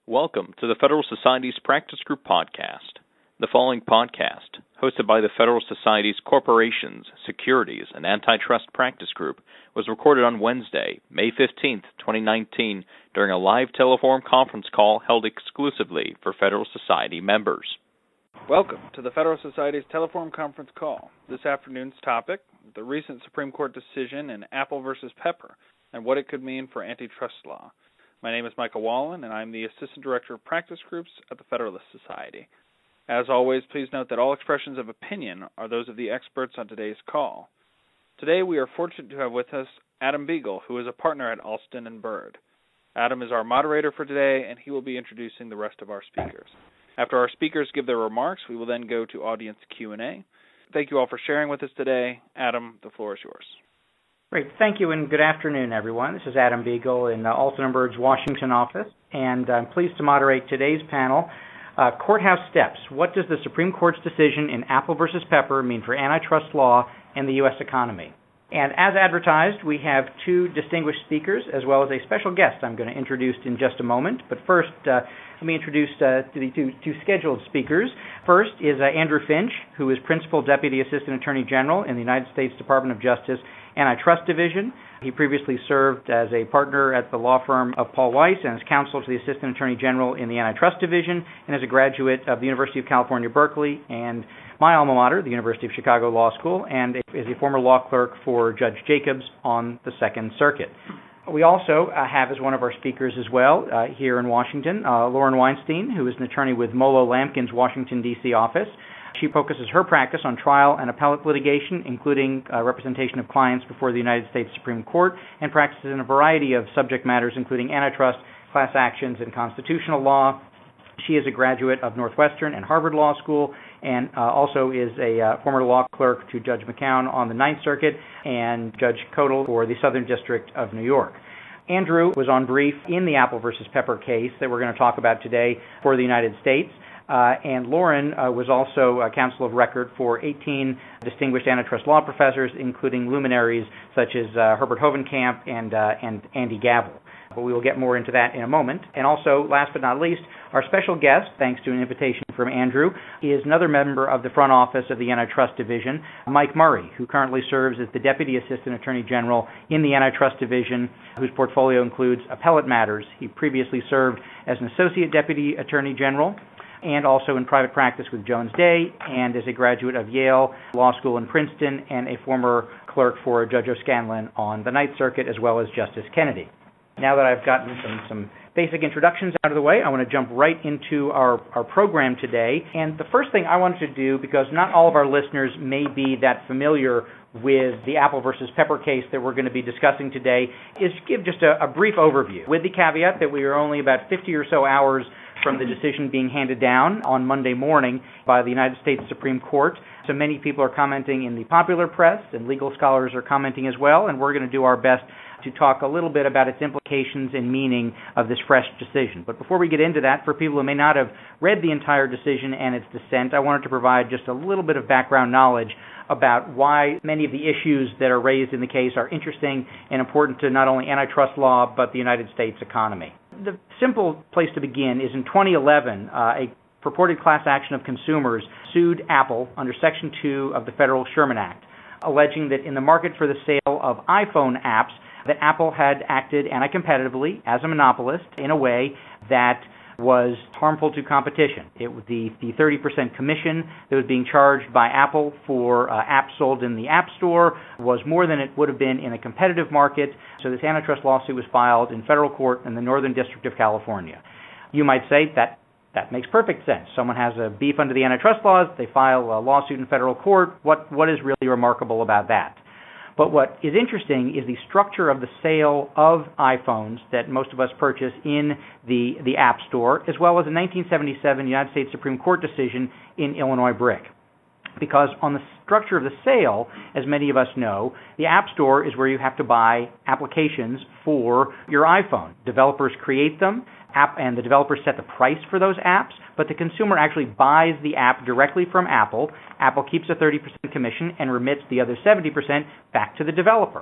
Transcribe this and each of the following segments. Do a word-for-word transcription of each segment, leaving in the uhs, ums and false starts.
Welcome to the Federal Society's Practice Group podcast. The following podcast, hosted by the Federal Society's Corporations, Securities, and Antitrust Practice Group, was recorded on Wednesday, May fifteenth, twenty nineteen, during a live telephone conference call held exclusively for Federal Society members. Welcome to the Federal Society's telephone conference call. This afternoon's topic, the recent Supreme Court decision in Apple versus Pepper and what it could mean for antitrust law. My name is Michael Wallen, and I'm the Assistant Director of Practice Groups at the Federalist Society. As always, please note that all expressions of opinion are those of the experts on today's call. Today, we are fortunate to have with us Adam Beagle, who is a partner at Alston and Bird. Adam is our moderator for today, and he will be introducing the rest of our speakers. After our speakers give their remarks, we will then go to audience Q and A. Thank you all for sharing with us today. Adam, the floor is yours. Great. Thank you, and good afternoon, everyone. This is Adam Beagle in uh, Alston and Bird's Washington office, and I'm pleased to moderate today's panel, uh, Courthouse Steps. What does the Supreme Court's decision in Apple versus Pepper mean for antitrust law and the U S economy? And as advertised, we have two distinguished speakers, as well as a special guest I'm going to introduce in just a moment. But first, uh, let me introduce uh, the two, two scheduled speakers. First is uh, Andrew Finch, who is Principal Deputy Assistant Attorney General in the United States Department of Justice Antitrust Division. He previously served as a partner at the law firm of Paul Weiss and as counsel to the Assistant Attorney General in the Antitrust Division, and is a graduate of the University of California, Berkeley, and my alma mater, the University of Chicago Law School, and is a former law clerk for Judge Jacobs on the Second Circuit. We also uh, have as one of our speakers as well uh, here in Washington, uh, Lauren Weinstein, who is an attorney with Molo Lampkin's Washington, D C office. She focuses her practice on trial and appellate litigation, including uh, representation of clients before the United States Supreme Court, and practices in a variety of subject matters, including antitrust, class actions, and constitutional law. She is a graduate of Northwestern and Harvard Law School, and uh, also is a uh, former law clerk to Judge McCown on the Ninth Circuit and Judge Kodal for the Southern District of New York. Andrew was on brief in the Apple versus Pepper case that we're going to talk about today for the United States. Uh, and Lauren uh, was also a counsel of record for eighteen distinguished antitrust law professors, including luminaries such as uh, Herbert Hovenkamp and, uh, and Andy Gavel. But we will get more into that in a moment. And also, last but not least, our special guest, thanks to an invitation from Andrew, is another member of the front office of the Antitrust Division, Mike Murray, who currently serves as the Deputy Assistant Attorney General in the Antitrust Division, whose portfolio includes appellate matters. He previously served as an Associate Deputy Attorney General and also in private practice with Jones Day, and is a graduate of Yale Law School in Princeton, and a former clerk for Judge O'Scanlan on the Ninth Circuit, as well as Justice Kennedy. Now that I've gotten some, some basic introductions out of the way, I want to jump right into our, our program today. And the first thing I wanted to do, because not all of our listeners may be that familiar with the Apple versus Pepper case that we're going to be discussing today, is give just a, a brief overview, with the caveat that we are only about fifty or so hours from the decision being handed down on Monday morning by the United States Supreme Court. So many people are commenting in the popular press, and legal scholars are commenting as well, and we're going to do our best to talk a little bit about its implications and meaning of this fresh decision. But before we get into that, for people who may not have read the entire decision and its dissent, I wanted to provide just a little bit of background knowledge about why many of the issues that are raised in the case are interesting and important to not only antitrust law, but the United States economy. The simple place to begin is in twenty eleven, uh, a purported class action of consumers sued Apple under Section two of the Federal Sherman Act, alleging that in the market for the sale of iPhone apps, that Apple had acted anti-competitively as a monopolist in a way that was harmful to competition. It was the, the thirty percent commission that was being charged by Apple for uh, apps sold in the App Store was more than it would have been in a competitive market. So this antitrust lawsuit was filed in federal court in the Northern District of California. You might say that that makes perfect sense. Someone has a beef under the antitrust laws, they file a lawsuit in federal court. What what is really remarkable about that? But what is interesting is the structure of the sale of iPhones that most of us purchase in the, the App Store, as well as a nineteen seventy-seven United States Supreme Court decision in Illinois BRIC. Because on the structure of the sale, as many of us know, the App Store is where you have to buy applications for your iPhone. Developers create them, app, and the developers set the price for those apps, but the consumer actually buys the app directly from Apple. Apple keeps a thirty percent commission and remits the other seventy percent back to the developer.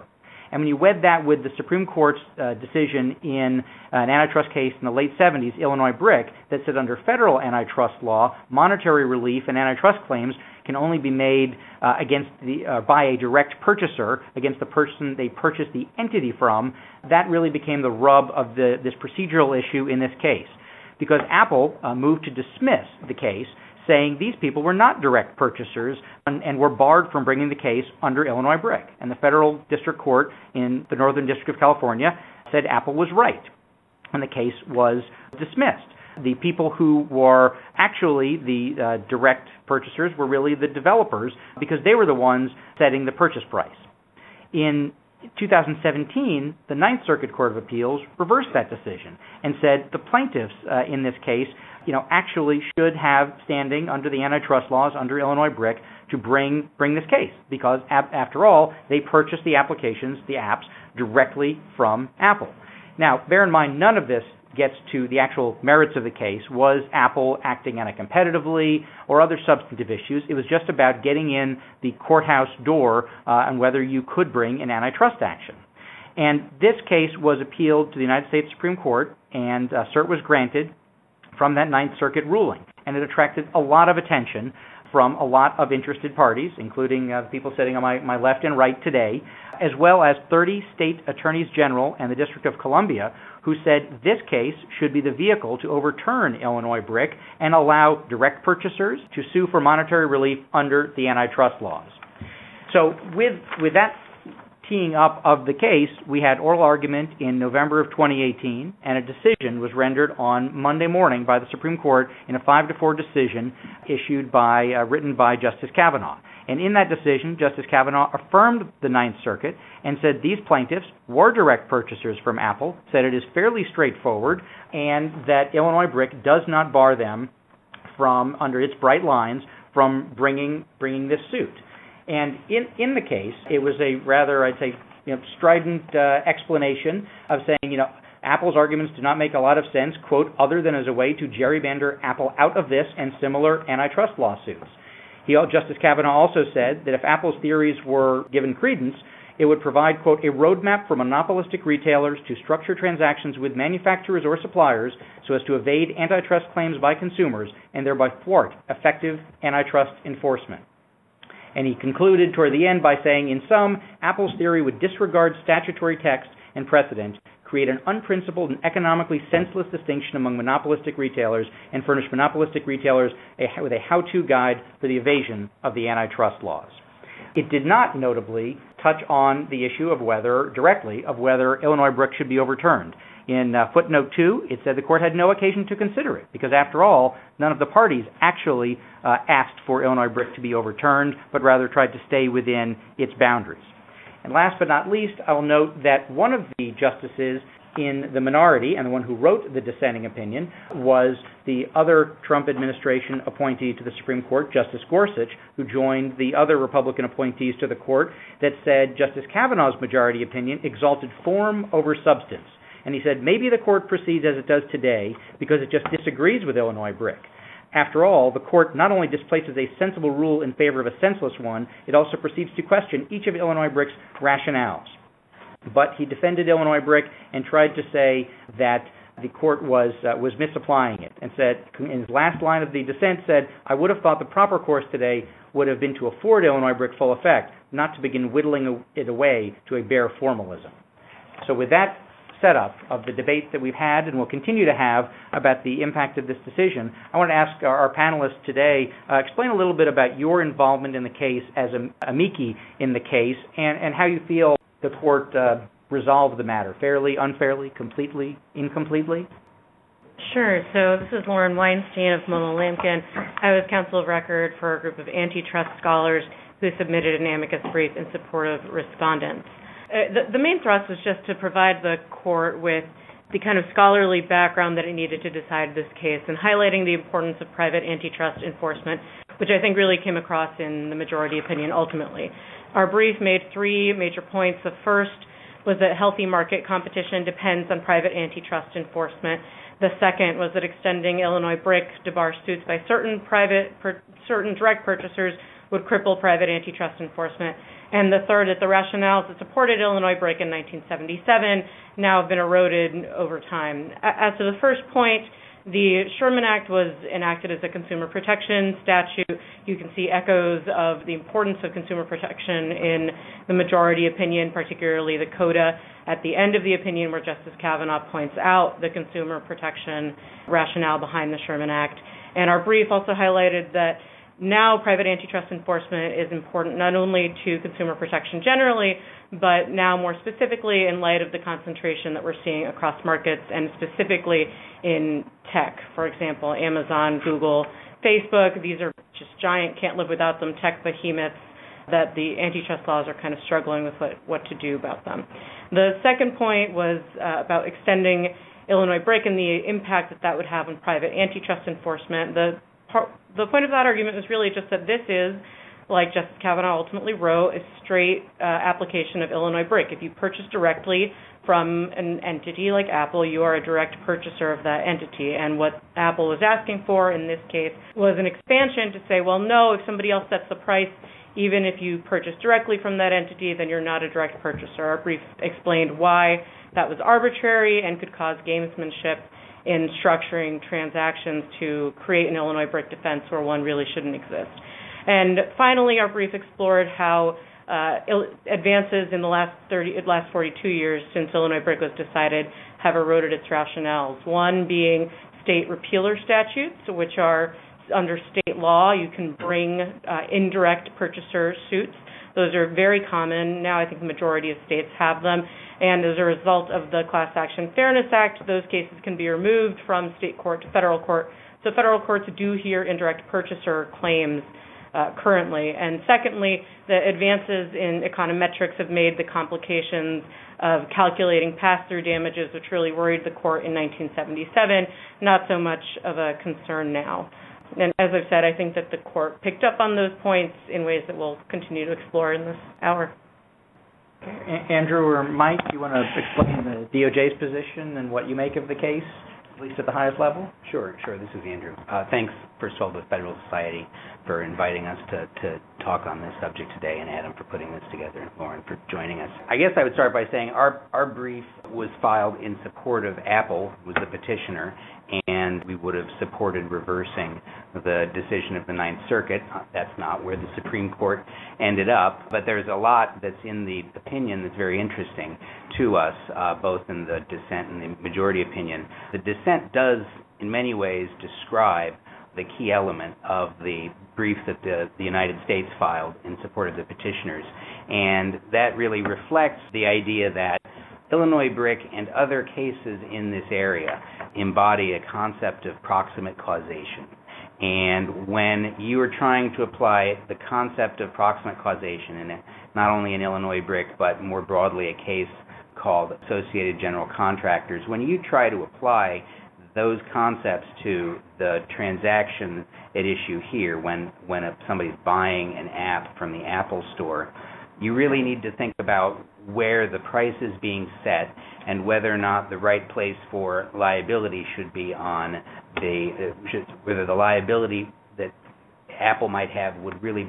And when you wed that with the Supreme Court's uh, decision in an antitrust case in the late seventies, Illinois Brick, that said under federal antitrust law, monetary relief and antitrust claims can only be made uh, against the uh, by a direct purchaser against the person they purchased the entity from, that really became the rub of the, this procedural issue in this case. Because Apple uh, moved to dismiss the case, saying these people were not direct purchasers and, and were barred from bringing the case under Illinois Brick. And the federal district court in the Northern District of California said Apple was right, and the case was dismissed. The people who were actually the uh, direct purchasers were really the developers, because they were the ones setting the purchase price. In two thousand seventeen, the Ninth Circuit Court of Appeals reversed that decision and said the plaintiffs uh, in this case, you know, actually should have standing under the antitrust laws under Illinois Brick to bring bring this case, because ab- after all, they purchased the applications, the apps, directly from Apple. Now, bear in mind, none of this gets to the actual merits of the case. Was Apple acting anti-competitively or other substantive issues? It was just about getting in the courthouse door uh, and whether you could bring an antitrust action. And this case was appealed to the United States Supreme Court, and uh, cert was granted from that Ninth Circuit ruling. And it attracted a lot of attention from a lot of interested parties, including uh, people sitting on my, my left and right today, as well as thirty state attorneys general and the District of Columbia, who said this case should be the vehicle to overturn Illinois Brick and allow direct purchasers to sue for monetary relief under the antitrust laws. So with with that teeing up of the case, we had oral argument in November of twenty eighteen, and a decision was rendered on Monday morning by the Supreme Court in a five to four decision issued by, uh, written by Justice Kavanaugh. And in that decision, Justice Kavanaugh affirmed the Ninth Circuit and said these plaintiffs were direct purchasers from Apple, said it is fairly straightforward, and that Illinois Brick does not bar them from, under its bright lines, from bringing bringing this suit. And in, in the case, it was a rather, I'd say, you know, strident uh, explanation of saying, you know, Apple's arguments do not make a lot of sense, quote, other than as a way to gerrymander Apple out of this and similar antitrust lawsuits. He, Justice Kavanaugh also said that if Apple's theories were given credence, it would provide, quote, a roadmap for monopolistic retailers to structure transactions with manufacturers or suppliers so as to evade antitrust claims by consumers and thereby thwart effective antitrust enforcement. And he concluded toward the end by saying, in sum, Apple's theory would disregard statutory text and precedent, create an unprincipled and economically senseless distinction among monopolistic retailers, and furnish monopolistic retailers a, with a how-to guide for the evasion of the antitrust laws. It did not, notably, touch on the issue of whether, directly, of whether Illinois Brick should be overturned. In uh, footnote two, it said the court had no occasion to consider it, because after all, none of the parties actually uh, asked for Illinois Brick to be overturned, but rather tried to stay within its boundaries. And last but not least, I will note that one of the justices in the minority, and the one who wrote the dissenting opinion, was the other Trump administration appointee to the Supreme Court, Justice Gorsuch, who joined the other Republican appointees to the court that said Justice Kavanaugh's majority opinion exalted form over substance. And he said maybe the court proceeds as it does today because it just disagrees with Illinois Brick. After all, the court not only displaces a sensible rule in favor of a senseless one, it also proceeds to question each of Illinois Brick's rationales. But he defended Illinois Brick and tried to say that the court was uh, was misapplying it, and said, in his last line of the dissent, said, I would have thought the proper course today would have been to afford Illinois Brick full effect, not to begin whittling it away to a bare formalism. So with that setup of the debate that we've had and will continue to have about the impact of this decision, I want to ask our, our panelists today, uh, explain a little bit about your involvement in the case as a amici in the case, and, and how you feel the court uh, resolved the matter, fairly, unfairly, completely, incompletely? Sure. So this is Lauren Weinstein of Mullen-Lamken. I was counsel of record for a group of antitrust scholars who submitted an amicus brief in support of respondents. Uh, the, the main thrust was just to provide the court with the kind of scholarly background that it needed to decide this case, and highlighting the importance of private antitrust enforcement, which I think really came across in the majority opinion ultimately. Our brief made three major points. The first was that healthy market competition depends on private antitrust enforcement. The second was that extending Illinois Brick to bar suits by certain private, per, certain direct purchasers would cripple private antitrust enforcement. And the third, that the rationales that supported Illinois BRIC in nineteen seventy-seven now have been eroded over time. As to the first point, the Sherman Act was enacted as a consumer protection statute. You can see echoes of the importance of consumer protection in the majority opinion, particularly the coda at the end of the opinion where Justice Kavanaugh points out the consumer protection rationale behind the Sherman Act. And our brief also highlighted that now private antitrust enforcement is important not only to consumer protection generally, but now more specifically in light of the concentration that we're seeing across markets and specifically in tech. For example, Amazon, Google, Facebook, these are just giant, can't live without them tech behemoths that the antitrust laws are kind of struggling with what, what to do about them. The second point was uh, about extending Illinois BRIC and the impact that that would have on private antitrust enforcement. The part, the point of that argument was really just that this is, like Justice Kavanaugh ultimately wrote, a straight uh, application of Illinois BRIC. If you purchase directly from an entity like Apple, you are a direct purchaser of that entity. And what Apple was asking for in this case was an expansion to say, well, no, if somebody else sets the price, even if you purchase directly from that entity, then you're not a direct purchaser. Our brief explained why that was arbitrary and could cause gamesmanship in structuring transactions to create an Illinois BRIC defense where one really shouldn't exist. And finally, our brief explored how uh, il- advances in the last thirty, last forty-two years since Illinois BRIC was decided have eroded its rationales. One being state repealer statutes, which are under state law. You can bring uh, indirect purchaser suits. Those are very common. Now I think the majority of states have them. And as a result of the Class Action Fairness Act, those cases can be removed from state court to federal court. So federal courts do hear indirect purchaser claims uh, currently. And secondly, the advances in econometrics have made the complications of calculating pass-through damages, which really worried the court in nineteen seventy-seven, not so much of a concern now. And as I've said, I think that the court picked up on those points in ways that we'll continue to explore in this hour. A- Andrew or Mike, you want to explain the D O J's position and what you make of the case, at least at the highest level? Sure, sure. This is Andrew. Uh, thanks, first of all, to the Federal Society for inviting us to, to talk on this subject today, and Adam for putting this together, and Lauren for joining us. I guess I would start by saying our, our brief was filed in support of Apple, who was the petitioner, and we would have supported reversing the decision of the Ninth Circuit. That's not where the Supreme Court ended up, but there's a lot that's in the opinion that's very interesting to us, uh, both in the dissent and the majority opinion. The dissent does, in many ways, describe the key element of the brief that the, the United States filed in support of the petitioners, and that really reflects the idea that Illinois BRIC and other cases in this area embody a concept of proximate causation. And when you are trying to apply the concept of proximate causation, in not only in Illinois BRIC, but more broadly a case called Associated General Contractors, when you try to apply those concepts to the transaction at issue here, when, when a, somebody's buying an app from the Apple Store, you really need to think about where the price is being set and whether or not the right place for liability should be on the, should, whether the liability that Apple might have would really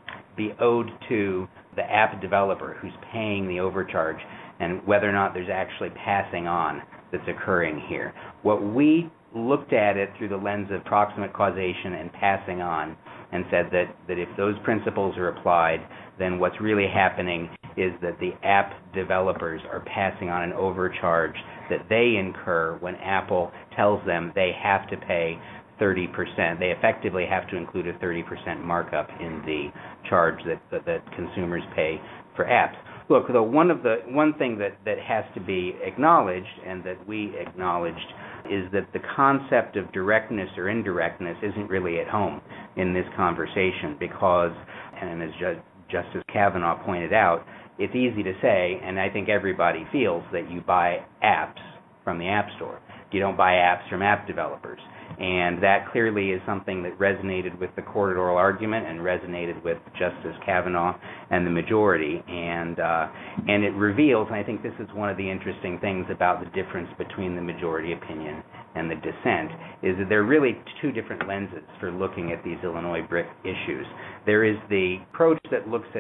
be owed to the app developer who's paying the overcharge, and whether or not there's actually passing on that's occurring here. What we looked at it through the lens of proximate causation and passing on, and said that, that if those principles are applied, then what's really happening is that the app developers are passing on an overcharge that they incur when Apple tells them they have to pay thirty percent. They effectively have to include a thirty percent markup in the charge that, that, that consumers pay for apps. Look, though, one of the one thing that, that has to be acknowledged, and that we acknowledged, is that the concept of directness or indirectness isn't really at home in this conversation, because, and as Ju- Justice Kavanaugh pointed out, it's easy to say, and I think everybody feels, that you buy apps from the App Store. You don't buy apps from app developers. And that clearly is something that resonated with the court at oral argument and resonated with Justice Kavanaugh and the majority. And uh, and it reveals, and I think this is one of the interesting things about the difference between the majority opinion and the dissent, is that there are really two different lenses for looking at these Illinois BRIC issues. There is the approach that looks at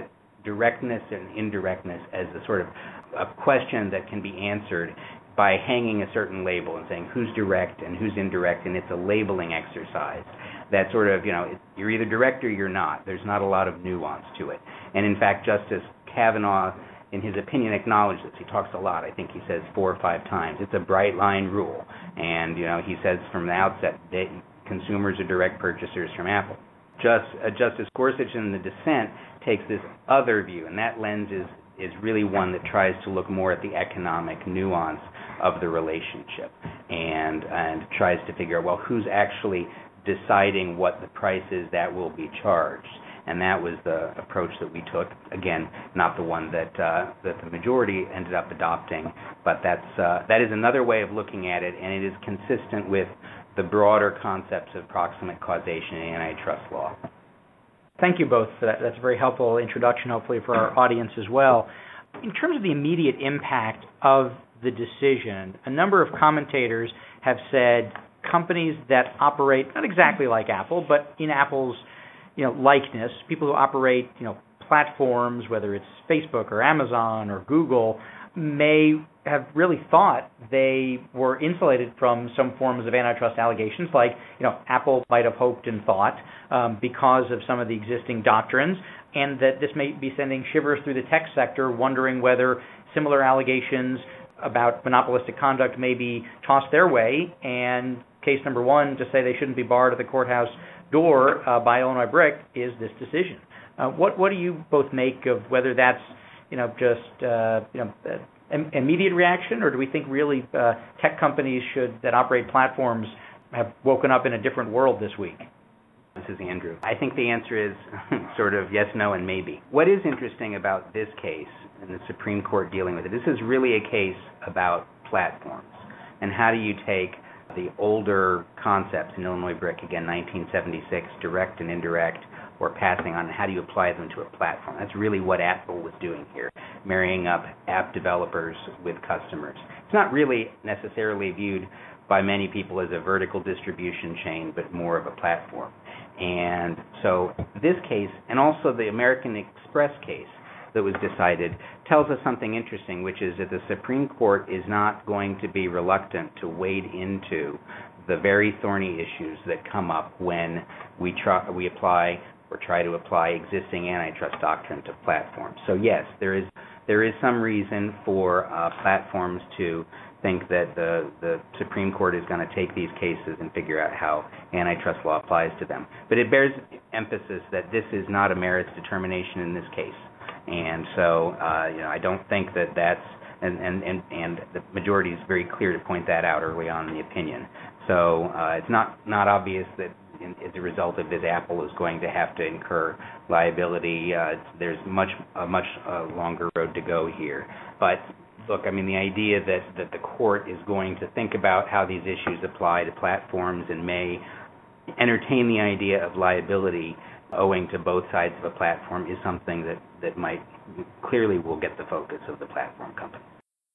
directness and indirectness as a sort of a question that can be answered by hanging a certain label and saying who's direct and who's indirect, and it's a labeling exercise. That sort of, you know, you're either direct or you're not. There's not a lot of nuance to it. And in fact, Justice Kavanaugh, in his opinion, acknowledged this. He talks a lot. I think he says four or five times. It's a bright line rule. And, you know, he says from the outset that consumers are direct purchasers from Apple. Just, uh, Justice Gorsuch in the dissent takes this other view, and that lens is, is really one that tries to look more at the economic nuance of the relationship and, and tries to figure out, well, who's actually deciding what the price is that will be charged. And that was the approach that we took. Again, not the one that uh, that the majority ended up adopting, but that's uh, that is another way of looking at it, and it is consistent with the broader concepts of proximate causation in antitrust law. Thank you both for that. That's a very helpful introduction, hopefully, for our audience as well. In terms of the immediate impact of the decision, a number of commentators have said companies that operate not exactly like Apple, but in Apple's you know, likeness, people who operate, you know, platforms, whether it's Facebook or Amazon or Google, may have really thought they were insulated from some forms of antitrust allegations, like, you know, Apple might have hoped and thought um, because of some of the existing doctrines, and that this may be sending shivers through the tech sector, wondering whether similar allegations about monopolistic conduct may be tossed their way, and case number one to say they shouldn't be barred at the courthouse door uh, by Illinois Brick is this decision. Uh, what what do you both make of whether that's you know just uh, you know uh, immediate reaction, or do we think really uh, tech companies should that operate platforms have woken up in a different world this week? This is Andrew. I think the answer is sort of yes, no, and maybe. What is interesting about this case and the Supreme Court dealing with it, this is really a case about platforms and how do you take the older concepts in Illinois Brick, again, nineteen seventy-six, direct and indirect, or passing on, and how do you apply them to a platform? That's really what Apple was doing here, marrying up app developers with customers. It's not really necessarily viewed by many people as a vertical distribution chain, but more of a platform. And so this case, and also the American Express case that was decided, tells us something interesting, which is that the Supreme Court is not going to be reluctant to wade into the very thorny issues that come up when we try, we apply or try to apply existing antitrust doctrine to platforms. So yes, there is there is some reason for uh, platforms to think that the, the Supreme Court is going to take these cases and figure out how antitrust law applies to them. But it bears emphasis that this is not a merits determination in this case. And so, uh, you know, I don't think that that's, and, and, and, and the majority is very clear to point that out early on in the opinion. So uh, it's not, not obvious that in, as a result of this, Apple is going to have to incur liability. Uh, there's much, a much uh, longer road to go here. But look, I mean, the idea that, that the court is going to think about how these issues apply to platforms and may entertain the idea of liability owing to both sides of a platform is something that, that might clearly will get the focus of the platform company.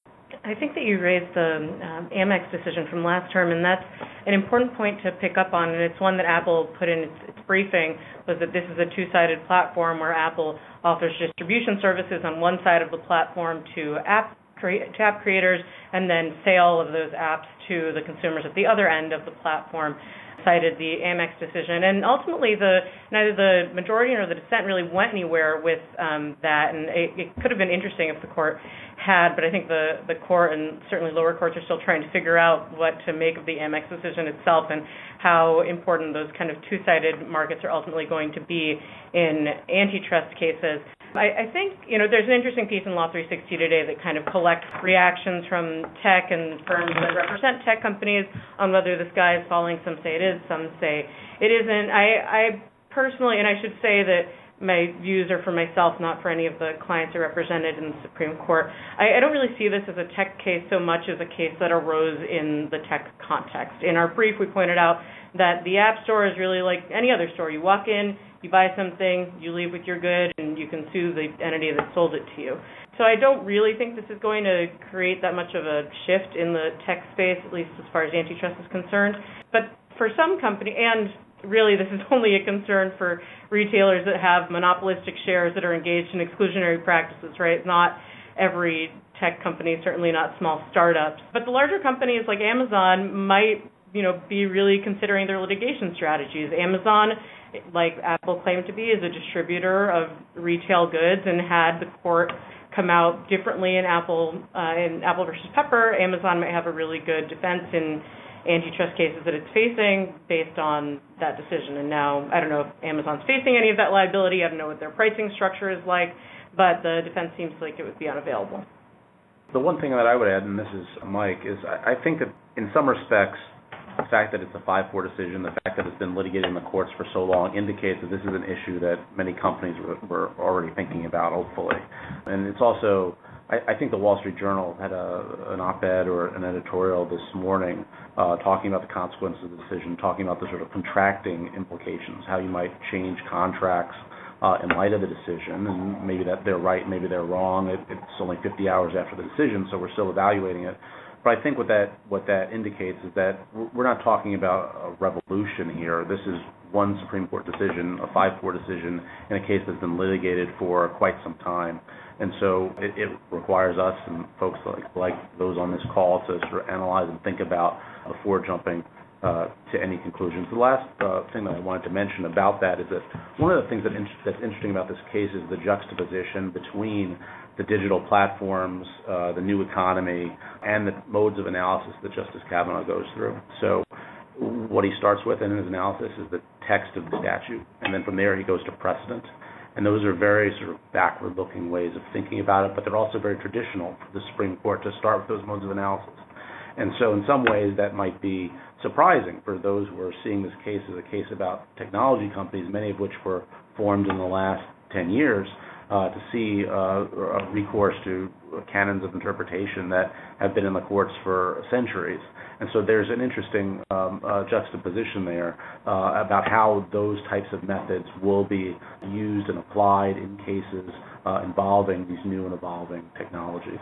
I think that you raised the um, Amex decision from last term, and that's an important point to pick up on, and it's one that Apple put in its, its briefing, was that this is a two-sided platform where Apple offers distribution services on one side of the platform to app, cre- to app creators, and then sale of those apps to the consumers at the other end of the platform. Cited the Amex decision, and ultimately the neither the majority nor the dissent really went anywhere with um, that, and it, it could have been interesting if the court had, but I think the, the court and certainly lower courts are still trying to figure out what to make of the Amex decision itself and how important those kind of two-sided markets are ultimately going to be in antitrust cases. I, I think, you know, there's an interesting piece in Law three sixty today that kind of collects reactions from tech and firms that represent tech companies on whether the sky is falling. Some say it is, some say it isn't. I, I personally, and I should say that my views are for myself, not for any of the clients I represented in the Supreme Court. I, I don't really see this as a tech case so much as a case that arose in the tech context. In our brief, we pointed out that the App Store is really like any other store. You walk in, you buy something, you leave with your good, and you can sue the entity that sold it to you. So I don't really think this is going to create that much of a shift in the tech space, at least as far as antitrust is concerned. But for some company, and really this is only a concern for retailers that have monopolistic shares that are engaged in exclusionary practices, right? Not every tech company, certainly not small startups. But the larger companies like Amazon might, you know, be really considering their litigation strategies. Amazon, like Apple claimed to be, is a distributor of retail goods, and had the court come out differently in Apple uh, in Apple versus Pepper, Amazon might have a really good defense in antitrust cases that it's facing based on that decision. And now I don't know if Amazon's facing any of that liability. I don't know what their pricing structure is like, but the defense seems like it would be unavailable. The one thing that I would add, and this is Mike, is I, I think that in some respects, the fact that it's a five four decision, the fact that it's been litigated in the courts for so long indicates that this is an issue that many companies were, were already thinking about, hopefully. And it's also, I, I think the Wall Street Journal had a, an op-ed or an editorial this morning uh, talking about the consequences of the decision, talking about the sort of contracting implications, how you might change contracts uh, in light of the decision, and maybe that they're right, maybe they're wrong. It, it's only fifty hours after the decision, so we're still evaluating it. But I think what that what that indicates is that we're not talking about a revolution here. This is one Supreme Court decision, a five four decision, in a case that's been litigated for quite some time. And so it, it requires us and folks like, like those on this call to sort of analyze and think about before jumping uh, to any conclusions. The last uh, thing that I wanted to mention about that is that one of the things that in, that's interesting about this case is the juxtaposition between the digital platforms, uh, the new economy, and the modes of analysis that Justice Kavanaugh goes through. So what he starts with in his analysis is the text of the statute, and then from there he goes to precedent. And those are very sort of backward-looking ways of thinking about it, but they're also very traditional for the Supreme Court to start with those modes of analysis. And so in some ways that might be surprising for those who are seeing this case as a case about technology companies, many of which were formed in the last ten years, Uh, to see uh, a recourse to canons of interpretation that have been in the courts for centuries. And so there's an interesting um, uh, juxtaposition there uh, about how those types of methods will be used and applied in cases uh, involving these new and evolving technologies.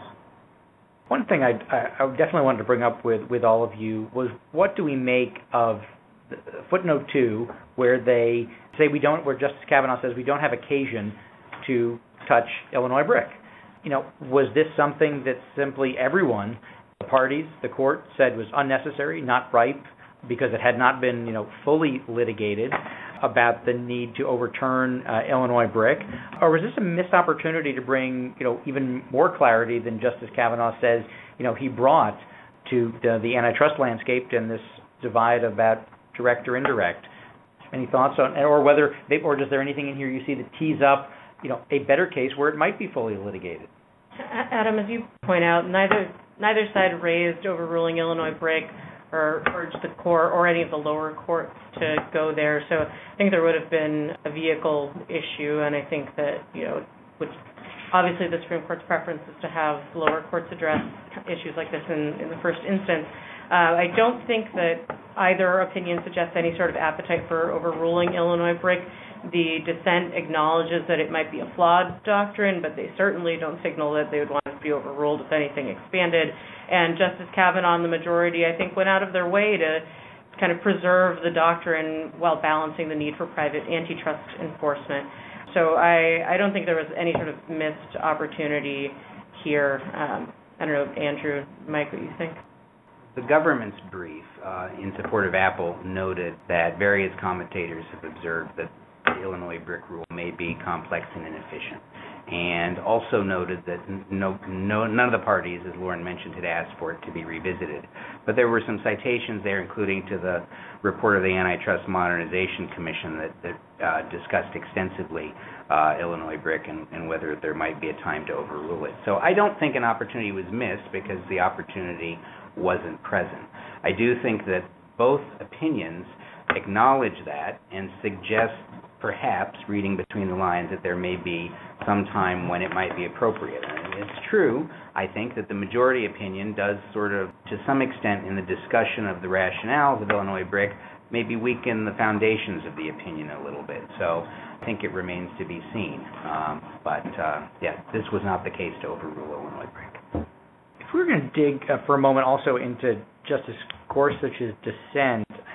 One thing I, I definitely wanted to bring up with, with all of you was, what do we make of footnote two, where they say we don't, where Justice Kavanaugh says we don't have occasion to touch Illinois BRIC. You know, was this something that simply everyone, the parties, the court, said was unnecessary, not ripe, because it had not been, you know, fully litigated about the need to overturn uh, Illinois BRIC? Or was this a missed opportunity to bring, you know, even more clarity than Justice Kavanaugh says, you know, he brought to the, the antitrust landscape and this divide about direct or indirect? Any thoughts on, or whether, they, or is there anything in here you see that tees up, you know, a better case where it might be fully litigated? Adam, as you point out, neither neither side raised overruling Illinois BRIC or urged the court or any of the lower courts to go there. So I think there would have been a vehicle issue, and I think that, you know, which obviously the Supreme Court's preference is to have lower courts address issues like this in, in the first instance. Uh, I don't think that either opinion suggests any sort of appetite for overruling Illinois BRIC. The dissent acknowledges that it might be a flawed doctrine, but they certainly don't signal that they would want it to be overruled, if anything, expanded. And Justice Kavanaugh and the majority, I think, went out of their way to kind of preserve the doctrine while balancing the need for private antitrust enforcement. So I, I don't think there was any sort of missed opportunity here. Um, I don't know, Andrew, Mike, what you think? The government's brief uh, in support of Apple noted that various commentators have observed that the Illinois BRIC rule may be complex and inefficient, and also noted that no, no, none of the parties, as Lauren mentioned, had asked for it to be revisited. But there were some citations there, including to the report of the Antitrust Modernization Commission that, that uh, discussed extensively uh, Illinois BRIC and, and whether there might be a time to overrule it. So I don't think an opportunity was missed because the opportunity wasn't present. I do think that both opinions acknowledge that and suggest, perhaps, reading between the lines, that there may be some time when it might be appropriate. And it's true, I think, that the majority opinion does sort of, to some extent, in the discussion of the rationales of Illinois BRIC, maybe weaken the foundations of the opinion a little bit. So I think it remains to be seen. Um, but, uh, yeah, this was not the case to overrule Illinois BRIC. If we're going to dig uh, for a moment also into Justice Gorsuch's dissent,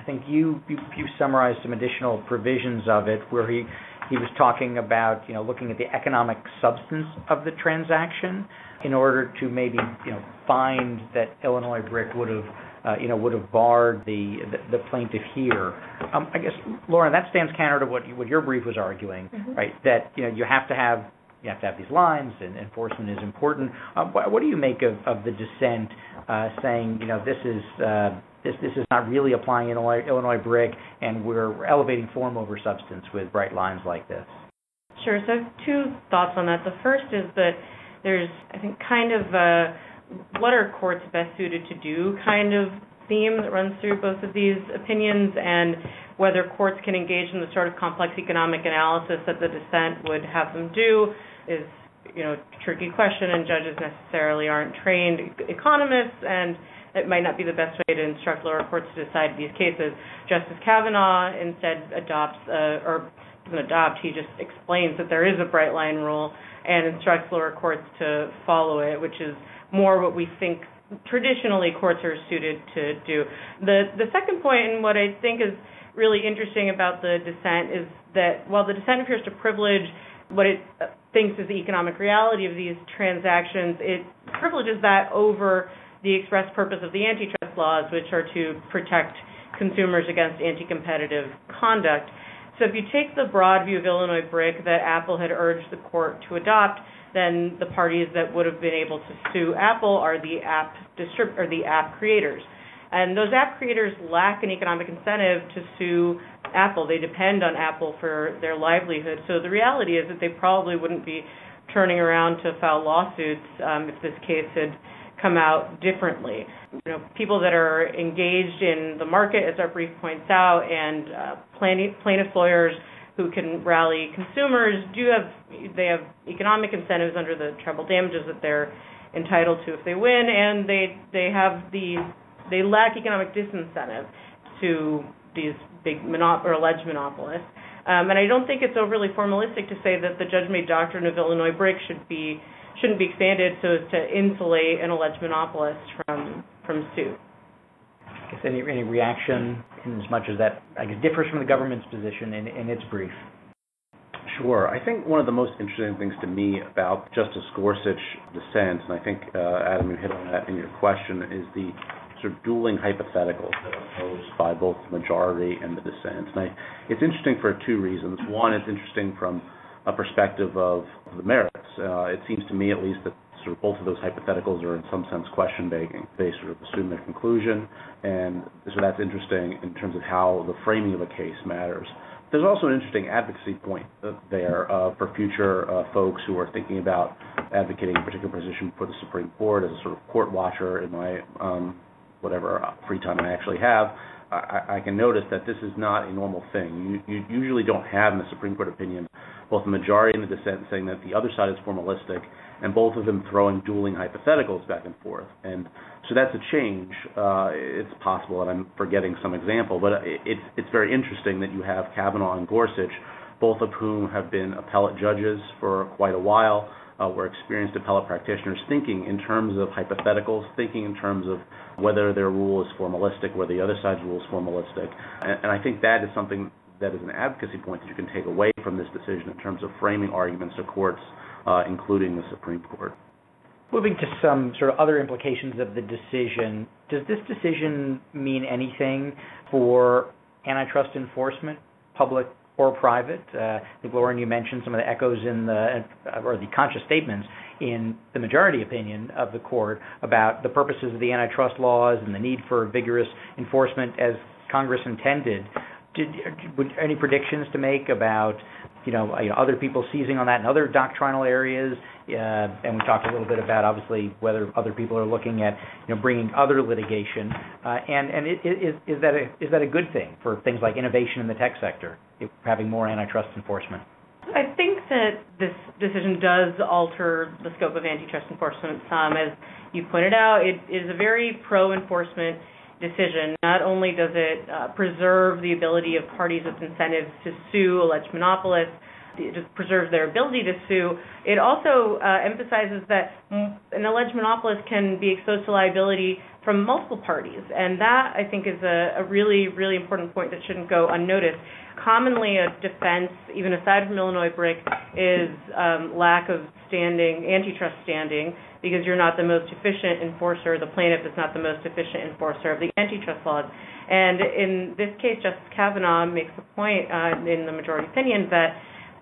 I think you, you you summarized some additional provisions of it where he he was talking about, you know, looking at the economic substance of the transaction in order to maybe, you know, find that Illinois Brick would have, uh, you know, would have barred the the, the plaintiff here. Um, I guess, Lauren, that stands counter to what you, what your brief was arguing, mm-hmm. right? That, you know, you have to have you have to have these lines, and enforcement is important. Um, what, what do you make of, of the dissent uh, saying, you know, this is uh, this this is not really applying Illinois, Illinois Brick, and we're, we're elevating form over substance with bright lines like this? Sure. So I have two thoughts on that. The first is that there's, I think, kind of a what are courts best suited to do kind of theme that runs through both of these opinions, and whether courts can engage in the sort of complex economic analysis that the dissent would have them do is, you know, a tricky question, and judges necessarily aren't trained economists, and it might not be the best way to instruct lower courts to decide these cases. Justice Kavanaugh instead adopts, uh, or doesn't adopt, he just explains that there is a bright line rule and instructs lower courts to follow it, which is more what we think traditionally courts are suited to do. The the second point, and what I think is really interesting about the dissent, is that while the dissent appears to privilege what it thinks is the economic reality of these transactions, it privileges that over the express purpose of the antitrust laws, which are to protect consumers against anti-competitive conduct. So if you take the broad view of Illinois Brick that Apple had urged the court to adopt, then the parties that would have been able to sue Apple are the app distrib- or the app creators. And those app creators lack an economic incentive to sue Apple. They depend on Apple for their livelihood. So the reality is that they probably wouldn't be turning around to file lawsuits um, if this case had come out differently. You know, people that are engaged in the market, as our brief points out, and uh, plaintiff, plaintiff lawyers who can rally consumers do have they have economic incentives under the treble damages that they're entitled to if they win, and they they have the they lack economic disincentive to these big monop- or alleged monopolists. Um, and I don't think it's overly formalistic to say that the judge-made doctrine of Illinois Brick should be shouldn't be expanded so as to insulate an alleged monopolist from from suit. I guess any any reaction, in as much as that I guess differs from the government's position in, in its brief? Sure. I think one of the most interesting things to me about Justice Gorsuch's dissent, and I think, uh, Adam, you hit on that in your question, is the sort of dueling hypotheticals that are posed by both the majority and the dissent. And I, it's interesting for two reasons. One, it's interesting from a perspective of the merits. Uh, it seems to me, at least, that sort of both of those hypotheticals are in some sense question-begging. They sort of assume their conclusion, and so that's interesting in terms of how the framing of a case matters. There's also an interesting advocacy point there uh, for future uh, folks who are thinking about advocating a particular position for the Supreme Court. As a sort of court watcher in my um, whatever free time I actually have, I, I can notice that this is not a normal thing. You, you usually don't have in the Supreme Court opinion both the majority and the dissent saying that the other side is formalistic, and both of them throwing dueling hypotheticals back and forth. And so that's a change. Uh, it's possible, and I'm forgetting some example, but it, it's it's very interesting that you have Kavanaugh and Gorsuch, both of whom have been appellate judges for quite a while, uh, were experienced appellate practitioners, thinking in terms of hypotheticals, thinking in terms of whether their rule is formalistic, whether the other side's rule is formalistic. And, and I think that is something that is an advocacy point that you can take away from this decision in terms of framing arguments to courts, uh, including the Supreme Court. Moving to some sort of other implications of the decision, does this decision mean anything for antitrust enforcement, public or private? Uh, I think, Lauren, you mentioned some of the echoes in the, or the conscious statements in the majority opinion of the court about the purposes of the antitrust laws and the need for vigorous enforcement as Congress intended. Did, would, any predictions to make about, you know, you know, other people seizing on that in other doctrinal areas? Uh, and we talked a little bit about, obviously, whether other people are looking at, you know, bringing other litigation. Uh, and and it, is, is that a is that a good thing for things like innovation in the tech sector, having more antitrust enforcement? I think that this decision does alter the scope of antitrust enforcement some. As you pointed out, it is a very pro-enforcement decision. Not only does it uh, preserve the ability of parties with incentives to sue alleged monopolists, it just preserves their ability to sue, it also uh, emphasizes that an alleged monopolist can be exposed to liability from multiple parties. And that, I think, is a, a really, really important point that shouldn't go unnoticed. Commonly, a defense, even aside from Illinois BRIC, is um, lack of standing, antitrust standing, because you're not the most efficient enforcer, the plaintiff is not the most efficient enforcer of the antitrust laws. And in this case, Justice Kavanaugh makes the point uh, in the majority opinion that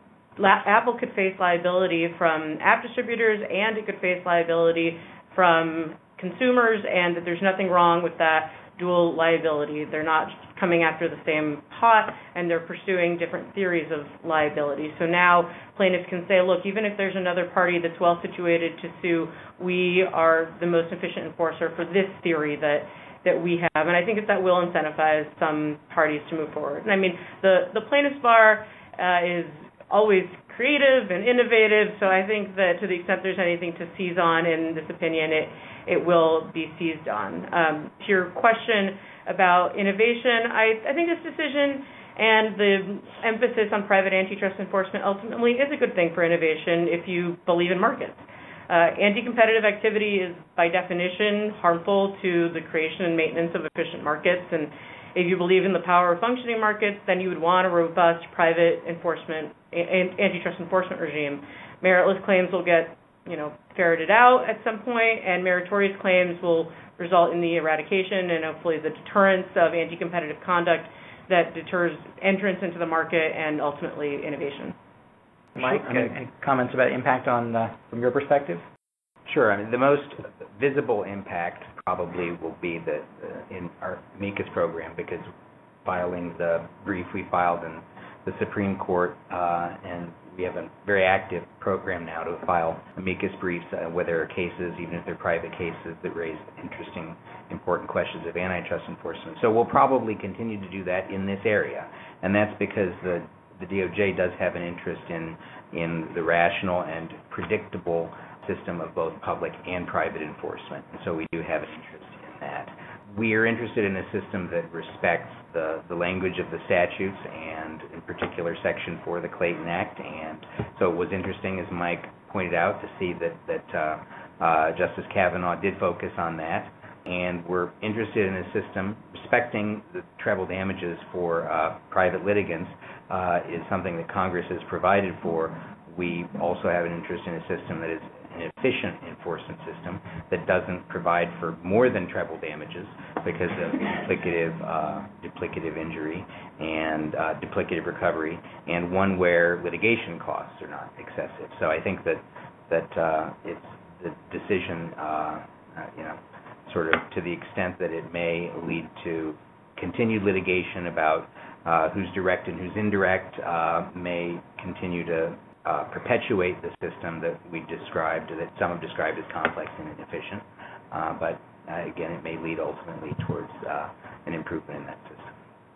La- Apple could face liability from app distributors, and it could face liability from consumers, and that there's nothing wrong with that dual liability. They're not coming after the same pot, and they're pursuing different theories of liability. So now plaintiffs can say, look, even if there's another party that's well situated to sue, we are the most efficient enforcer for this theory that that we have. And I think that that will incentivize some parties to move forward. And I mean, the, the plaintiff's bar uh, is always creative and innovative, so I think that to the extent there's anything to seize on in this opinion, it it will be seized on. Um, to your question about innovation, I, I think this decision and the emphasis on private antitrust enforcement ultimately is a good thing for innovation if you believe in markets. Uh, anti-competitive activity is by definition harmful to the creation and maintenance of efficient markets, and if you believe in the power of functioning markets, then you would want a robust private enforcement, antitrust enforcement regime. Meritless claims will get, you know, ferreted out at some point, and meritorious claims will result in the eradication and hopefully the deterrence of anti-competitive conduct that deters entrance into the market and ultimately innovation. Mike, uh, any comments about impact on, uh, from your perspective? Sure. I mean, the most visible impact probably will be the uh, in our amicus program, because filing the brief we filed in the Supreme Court, uh, and we have a very active program now to file amicus briefs, uh, where there are cases, even if they're private cases, that raise interesting, important questions of antitrust enforcement. So we'll probably continue to do that in this area, and that's because the the D O J does have an interest in in the rational and predictable system of both public and private enforcement, and so we do have an interest in that. We are interested in a system that respects the, the language of the statutes, and in particular Section four of the Clayton Act, and so it was interesting, as Mike pointed out, to see that, that uh, uh, Justice Kavanaugh did focus on that, and we're interested in a system respecting the treble damages for uh, private litigants uh, is something that Congress has provided for. We also have an interest in a system that is an efficient enforcement system that doesn't provide for more than treble damages because of duplicative, uh, duplicative injury and uh, duplicative recovery, and one where litigation costs are not excessive. So I think that that uh, it's the decision, uh, uh, you know, sort of to the extent that it may lead to continued litigation about uh, who's direct and who's indirect, uh, may continue to Uh, perpetuate the system that we described, that some have described as complex and inefficient. Uh, but uh, again, it may lead ultimately towards uh, an improvement in that system.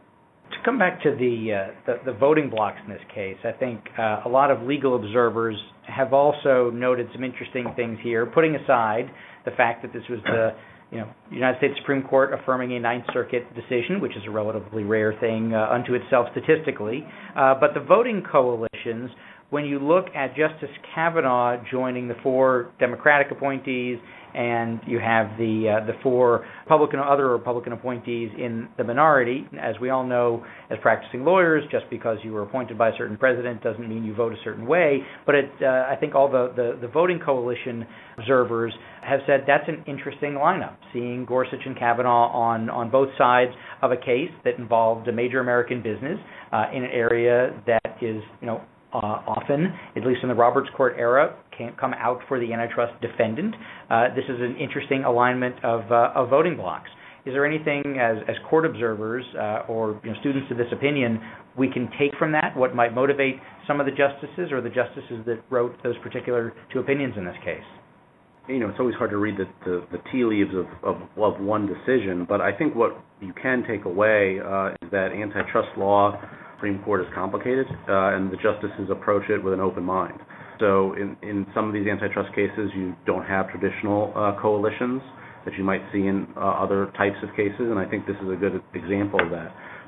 To come back to the, uh, the, the voting blocks in this case, I think uh, a lot of legal observers have also noted some interesting things here, putting aside the fact that this was the you know, United States Supreme Court affirming a Ninth Circuit decision, which is a relatively rare thing uh, unto itself statistically. Uh, but the voting coalitions, when you look at Justice Kavanaugh joining the four Democratic appointees, and you have the uh, the four Republican other Republican appointees in the minority, as we all know as practicing lawyers, just because you were appointed by a certain president doesn't mean you vote a certain way. But it, uh, I think all the, the, the voting coalition observers have said that's an interesting lineup, seeing Gorsuch and Kavanaugh on, on both sides of a case that involved a major American business uh, in an area that is, you know, Uh, often, at least in the Roberts Court era, can't come out for the antitrust defendant. Uh, this is an interesting alignment of, uh, of voting blocks. Is there anything, as, as court observers uh, or you know, students of this opinion, we can take from that? What might motivate some of the justices or the justices that wrote those particular two opinions in this case? You know, it's always hard to read the, the, the tea leaves of, of, of one decision, but I think what you can take away uh, is that antitrust law Supreme Court is complicated, uh, and the justices approach it with an open mind. So in, in some of these antitrust cases, you don't have traditional uh, coalitions that you might see in uh, other types of cases, and I think this is a good example of that.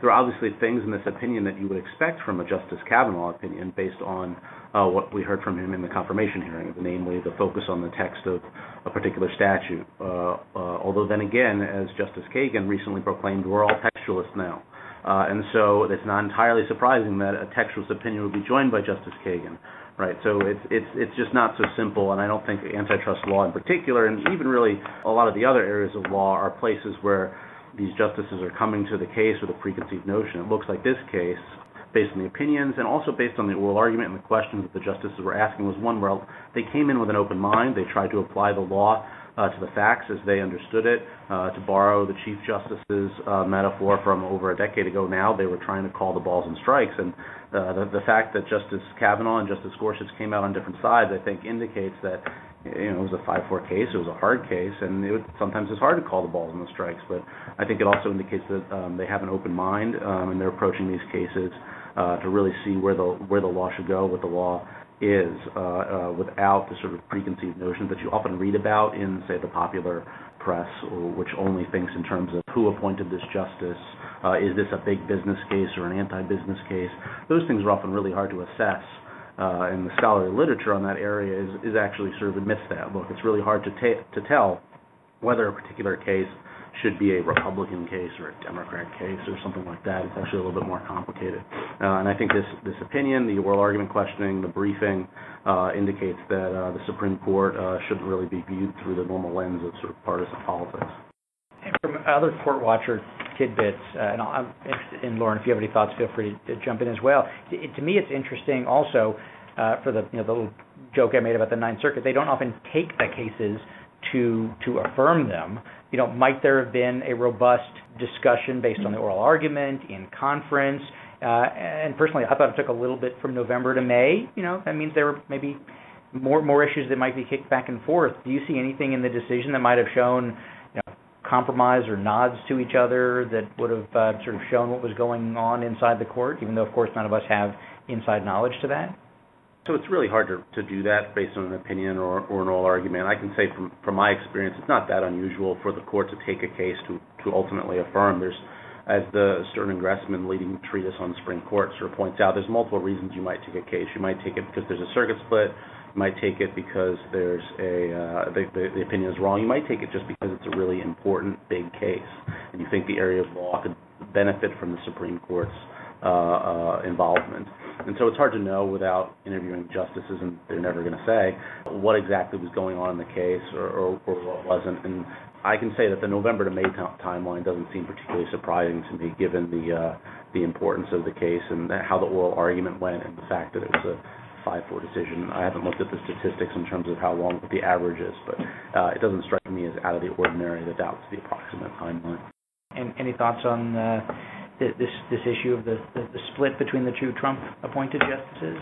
there are obviously things in this opinion that you would expect from a Justice Kavanaugh opinion based on uh, what we heard from him in the confirmation hearing, namely the focus on the text of a particular statute. Uh, uh, although then again, as Justice Kagan recently proclaimed, we're all textualists now. Uh, and so it's not entirely surprising that a textualist opinion would be joined by Justice Kagan. Right, so it's it's it's just not so simple, and I don't think antitrust law in particular, and even really a lot of the other areas of law, are places where these justices are coming to the case with a preconceived notion. It looks like this case, based on the opinions and also based on the oral argument and the questions that the justices were asking, was one where they came in with an open mind. They tried to apply the law uh, to the facts as they understood it. Uh, to borrow the Chief Justice's uh, metaphor from over a decade ago now, they were trying to call the balls and strikes. And uh, the, the fact that Justice Kavanaugh and Justice Gorsuch came out on different sides, I think, indicates that you know, it was a five four case, it was a hard case, and it would, sometimes it's hard to call the balls and the strikes, but I think it also indicates that um, they have an open mind um, and they're approaching these cases uh, to really see where the where the law should go, what the law is, uh, uh, without the sort of preconceived notions that you often read about in, say, the popular press, or which only thinks in terms of who appointed this justice, uh, is this a big business case or an anti-business case. Those things are often really hard to assess. Uh, and the scholarly literature on that area is, is actually sort of admits that. Look, it's really hard to ta- to tell whether a particular case should be a Republican case or a Democrat case or something like that. It's actually a little bit more complicated. Uh, and I think this, this opinion, the oral argument questioning, the briefing, uh, indicates that uh, the Supreme Court uh, shouldn't really be viewed through the normal lens of sort of partisan politics. And from other court watcher tidbits, uh, and I'm interested in, Lauren, if you have any thoughts, feel free to, to jump in as well. It, to me, it's interesting also uh, for the you know the little joke I made about the Ninth Circuit. They don't often take the cases to to affirm them. You know, might there have been a robust discussion based on the oral argument in conference? Uh, and personally, I thought it took a little bit from November to May. You know, that means there were maybe more more issues that might be kicked back and forth. Do you see anything in the decision that might have shown compromise or nods to each other that would have uh, sort of shown what was going on inside the court, even though, of course, none of us have inside knowledge to that? So it's really hard to, to do that based on an opinion or, or an oral argument. I can say from, from my experience, it's not that unusual for the court to take a case to, to ultimately affirm. There's, as the Stern and Gressman leading treatise on Supreme Court sort of points out, there's multiple reasons you might take a case. You might take it because there's a circuit split. You might take it because there's a uh, the, the, the opinion is wrong. You might take it just because it's a really important, big case, and you think the area of law could benefit from the Supreme Court's uh, uh, involvement. And so it's hard to know without interviewing justices, and they're never going to say what exactly was going on in the case or, or, or what wasn't. And I can say that the November to May t- timeline doesn't seem particularly surprising to me, given the uh, the importance of the case and how the oral argument went, and the fact that it was a five four decision. I haven't looked at the statistics in terms of how long the average is, but uh, it doesn't strike me as out of the ordinary that that was the approximate timeline. And any thoughts on uh, this this issue of the, the, the split between the two Trump-appointed justices?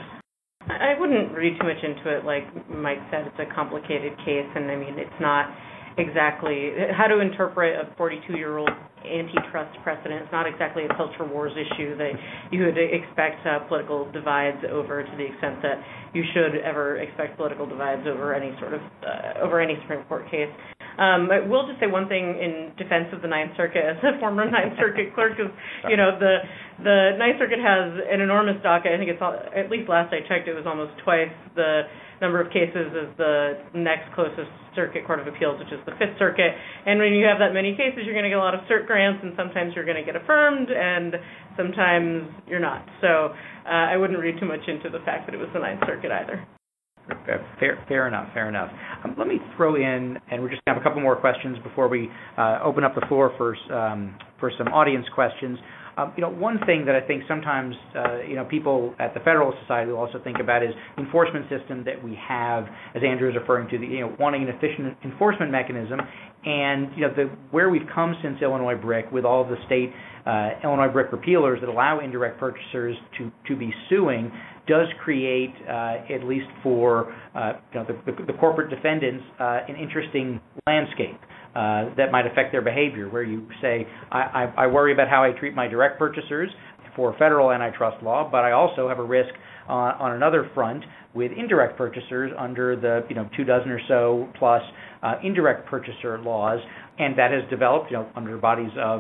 I wouldn't read too much into it. Like Mike said, it's a complicated case, and I mean, it's not exactly how to interpret a forty-two-year-old antitrust precedent. It's not exactly a culture wars issue that you would expect uh, political divides over, to the extent that you should ever expect political divides over any sort of uh, over any Supreme Court case. Um, I will just say one thing in defense of the Ninth Circuit as a former Ninth Circuit clerk, is, you know, the the Ninth Circuit has an enormous docket. I think it's all, at least last I checked, it was almost twice the number of cases as the next closest Circuit Court of Appeals, which is the Fifth Circuit. And when you have that many cases, you're going to get a lot of cert grants, and sometimes you're going to get affirmed, and sometimes you're not. So uh, I wouldn't read too much into the fact that it was the Ninth Circuit either. Fair, fair enough, fair enough. Um, let me throw in, and we're just going to have a couple more questions before we uh, open up the floor for, um, for some audience questions. Um, you know, one thing that I think sometimes, uh, you know, people at the Federalist Society will also think about is the enforcement system that we have, as Andrew is referring to, the, you know, wanting an efficient enforcement mechanism, and, you know, the, where we've come since Illinois BRIC with all of the state uh, Illinois BRIC repealers that allow indirect purchasers to, to be suing does create, uh, at least for uh, you know, the, the, the corporate defendants, uh, an interesting landscape. Uh, that might affect their behavior, where you say, I, I, I worry about how I treat my direct purchasers for federal antitrust law, but I also have a risk uh, on another front with indirect purchasers under the you know two dozen or so plus uh, indirect purchaser laws, and that has developed you know under bodies of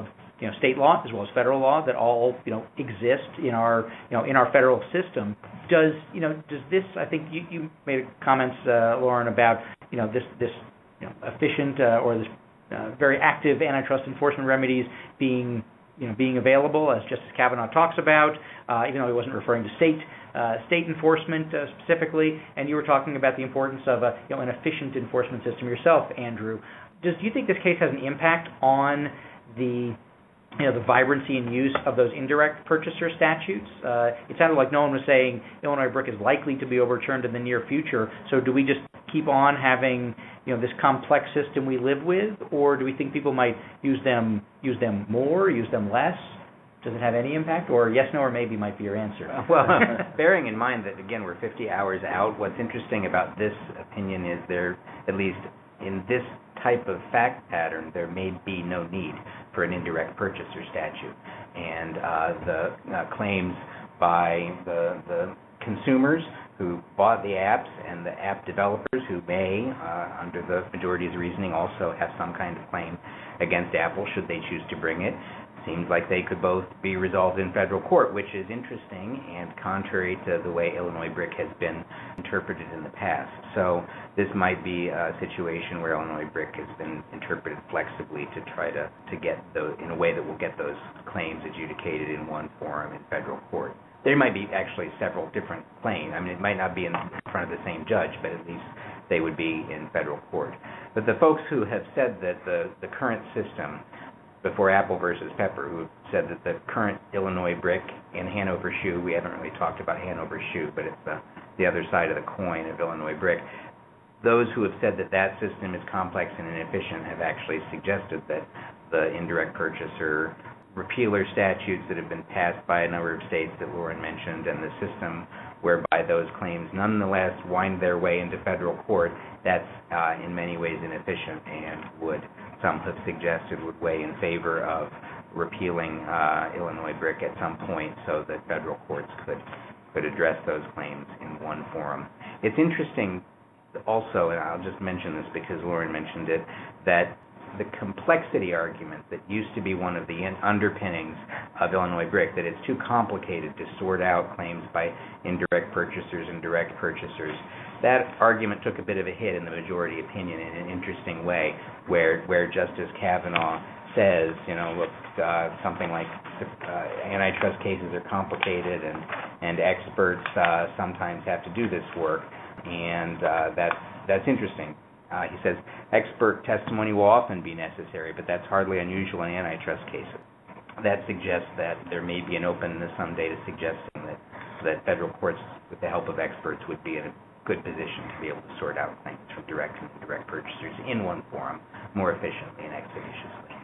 you know, state law as well as federal law that all, you know, exist in our, you know, in our federal system. Does, you know, does this, I think you, you made comments, uh, Lauren, about, you know, this, this you know, efficient uh, or this uh, very active antitrust enforcement remedies being, you know, being available, as Justice Kavanaugh talks about, uh, even though he wasn't referring to state uh, state enforcement uh, specifically, and you were talking about the importance of a, you know, an efficient enforcement system yourself, Andrew. Does do you think this case has an impact on the, you know, the vibrancy and use of those indirect purchaser statutes? Uh, it sounded like no one was saying Illinois BRIC is likely to be overturned in the near future. So do we just keep on having, you know, this complex system we live with, or do we think people might use them use them more, use them less? Does it have any impact? Or yes, no, or maybe might be your answer. Well, bearing in mind that, again, we're fifty hours out, what's interesting about this opinion is there, at least in this type of fact pattern, there may be no need for an indirect purchaser statute. And uh, the uh, claims by the, the consumers who bought the apps and the app developers who may, uh, under the majority's reasoning, also have some kind of claim against Apple should they choose to bring it. Seems like they could both be resolved in federal court, which is interesting and contrary to the way Illinois BRIC has been interpreted in the past. So this might be a situation where Illinois BRIC has been interpreted flexibly to try to, to get those, in a way that will get those claims adjudicated in one forum in federal court. There might be actually several different claims. I mean, it might not be in front of the same judge, but at least they would be in federal court. But the folks who have said that the, the current system, before Apple versus Pepper, who said that the current Illinois BRIC and Hanover Shoe, we haven't really talked about Hanover Shoe, but it's the, the other side of the coin of Illinois BRIC. Those who have said that that system is complex and inefficient have actually suggested that the indirect purchaser repealer statutes that have been passed by a number of states that Lauren mentioned, and the system whereby those claims nonetheless wind their way into federal court, that's uh, in many ways inefficient and would, some have suggested, would weigh in favor of repealing uh, Illinois BRIC at some point so that federal courts could could address those claims in one forum. It's interesting also, and I'll just mention this because Lauren mentioned it, that the complexity argument that used to be one of the underpinnings of Illinois BRIC, that it's too complicated to sort out claims by indirect purchasers and direct purchasers, that argument took a bit of a hit in the majority opinion in an interesting way, where where Justice Kavanaugh says, you know, look, uh, something like uh, antitrust cases are complicated and, and experts uh, sometimes have to do this work, and uh, that's, that's interesting. Uh, he says, expert testimony will often be necessary, but that's hardly unusual in antitrust cases. That suggests that there may be an openness someday to suggesting that, that federal courts, with the help of experts, would be in a good position to be able to sort out claims from direct and indirect purchasers in one forum more efficiently and expeditiously.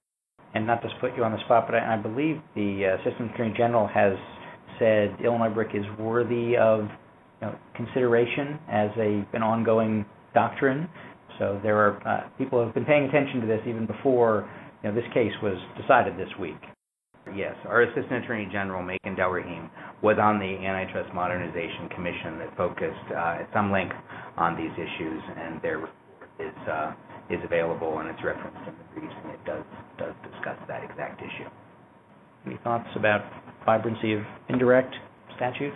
And not to put you on the spot, but I, I believe the uh, Assistant Attorney General has said Illinois BRIC is worthy of, you know, consideration as a an ongoing doctrine. So there are uh, people who have been paying attention to this even before, you know, this case was decided this week. Yes, our Assistant Attorney General, Macon Delrahim, was on the Antitrust Modernization Commission that focused uh, at some length on these issues, and there is uh, is available and it's referenced in the briefs, and it does does discuss that exact issue. Any thoughts about vibrancy of indirect statutes?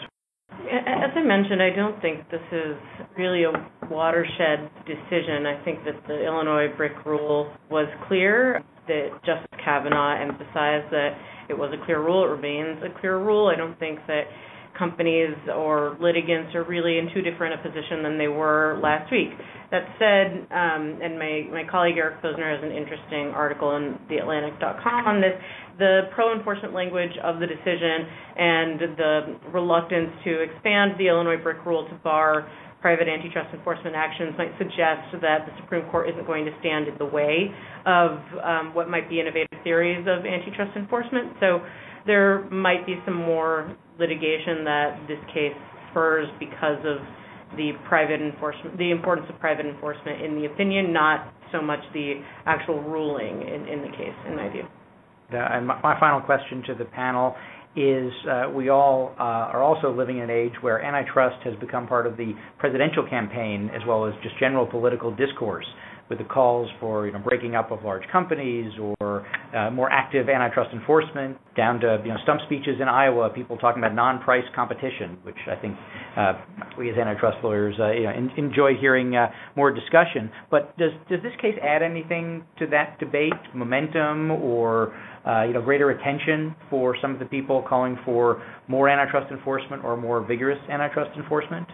As I mentioned, I don't think this is really a watershed decision. I think that the Illinois BRIC rule was clear, that Justice Kavanaugh emphasized that it was a clear rule. It remains a clear rule. I don't think that companies or litigants are really in too different a position than they were last week. That said, um, and my, my colleague Eric Posner has an interesting article in the Atlantic dot com on this, the pro-enforcement language of the decision and the reluctance to expand the Illinois BRIC rule to bar private antitrust enforcement actions might suggest that the Supreme Court isn't going to stand in the way of um, what might be innovative theories of antitrust enforcement. So there might be some more litigation that this case spurs because of the private enforcement, the importance of private enforcement in the opinion, not so much the actual ruling in, in the case, in my view. Uh, and my, my final question to the panel is uh, we all uh, are also living in an age where antitrust has become part of the presidential campaign as well as just general political discourse. with the calls for, you know, breaking up of large companies or uh, more active antitrust enforcement, down to, you know, stump speeches in Iowa, people talking about non-price competition, which I think uh, we as antitrust lawyers uh, you know, in, enjoy hearing uh, more discussion. But does does this case add anything to that debate, momentum, or uh, you know, greater attention for some of the people calling for more antitrust enforcement or more vigorous antitrust enforcement?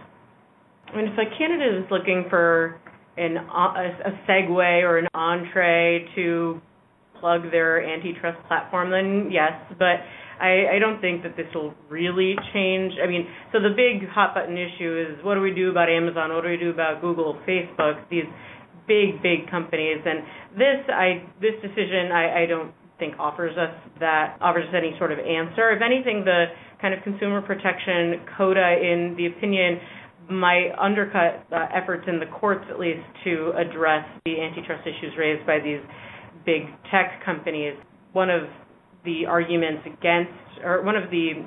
I mean, if a candidate is looking for an, a segue or an entree to plug their antitrust platform, then yes, but I, I don't think that this will really change. I mean, so the big hot button issue is, what do we do about Amazon? What do we do about Google, Facebook, these big, big companies? And this, I, this decision, I, I don't think offers us that, offers us any sort of answer. If anything, the kind of consumer protection coda in the opinion might undercut uh, efforts in the courts, at least, to address the antitrust issues raised by these big tech companies. One of the arguments against, or one of the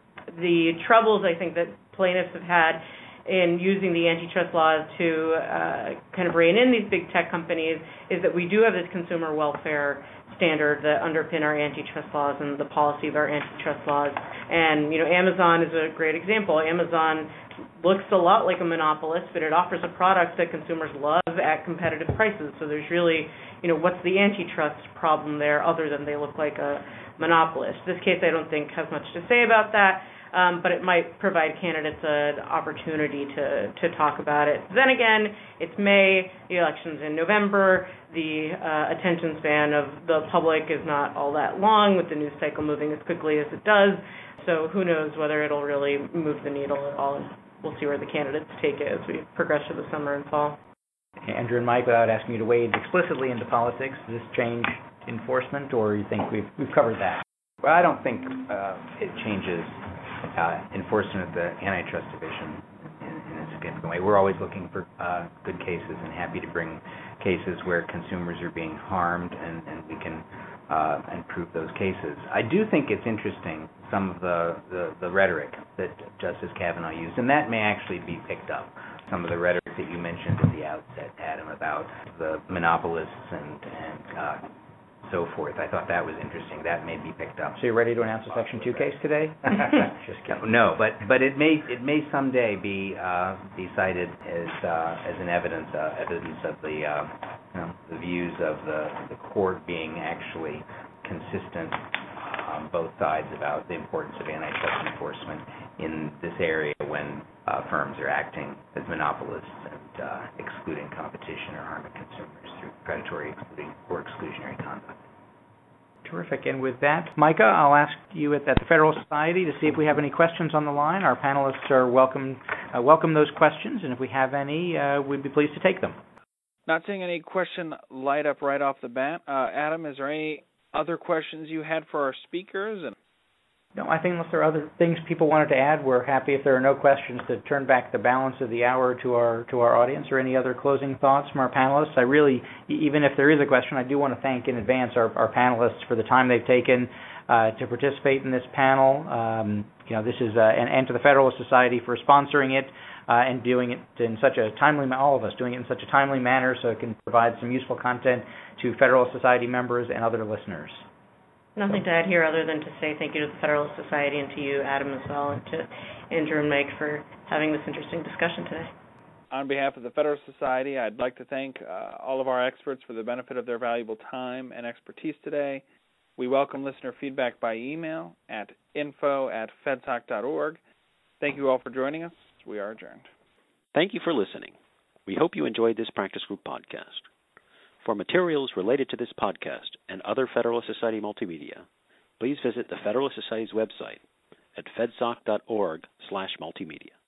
the troubles I think that plaintiffs have had in using the antitrust laws to uh, kind of rein in these big tech companies is that we do have this consumer welfare standard that underpin our antitrust laws and the policy of our antitrust laws. And, you know, Amazon is a great example. Amazon looks a lot like a monopolist, but it offers a product that consumers love at competitive prices. So there's really, you know, what's the antitrust problem there other than they look like a monopolist? This case, I don't think, has much to say about that, um, but it might provide candidates an opportunity to, to talk about it. Then again, it's May, the election's in November, the uh, attention span of the public is not all that long with the news cycle moving as quickly as it does, so who knows whether it'll really move the needle at all. And we'll see where the candidates take it as we progress through the summer and fall. Andrew and Mike, without asking you to wade explicitly into politics, does this change enforcement, or you think we've we've covered that? Well, I don't think uh, it changes uh, enforcement of the antitrust division in, in a significant way. We're always looking for uh, good cases and happy to bring cases where consumers are being harmed, and, and we can uh, and prove those cases. I do think it's interesting, some of the, the, the rhetoric that Justice Kavanaugh used, and that may actually be picked up. Some of the rhetoric that you mentioned at the outset, Adam, about the monopolists and, and uh, so forth. I thought that was interesting. That may be picked up. So you're ready to announce a Section two case today? Just kidding. No, but but it may it may someday be uh, be cited as uh, as an evidence uh, evidence of the uh, you know, the views of the the court being actually consistent on both sides about the importance of antitrust enforcement in this area when uh, firms are acting as monopolists and uh, excluding competition or harming consumers through predatory excluding or exclusionary conduct. Terrific. And with that, Micah, I'll ask you at, at the Federal Society to see if we have any questions on the line. Our panelists are welcome uh, welcome those questions, and if we have any, uh, we'd be pleased to take them. Not seeing any question light up right off the bat. Uh, Adam, is there any other questions you had for our speakers? And No, I think unless there are other things people wanted to add, we're happy if there are no questions to turn back the balance of the hour to our to our audience. Or any other closing thoughts from our panelists? I really, even if there is a question, I do want to thank in advance our, our panelists for the time they've taken uh, to participate in this panel. Um, you know, this is uh, and, and to the Federalist Society for sponsoring it uh, and doing it in such a timely, all of us doing it in such a timely manner, so it can provide some useful content to Federalist Society members and other listeners. Nothing to add here other than to say thank you to the Federalist Society and to you, Adam, as well, and to Andrew and Mike for having this interesting discussion today. On behalf of the Federalist Society, I'd like to thank uh, all of our experts for the benefit of their valuable time and expertise today. We welcome listener feedback by email at info at fedsoc dot org. Thank you all for joining us. We are adjourned. Thank you for listening. We hope you enjoyed this practice group podcast. For materials related to this podcast and other Federalist Society multimedia, please visit the Federalist Society's website at fedsoc dot org slash multimedia.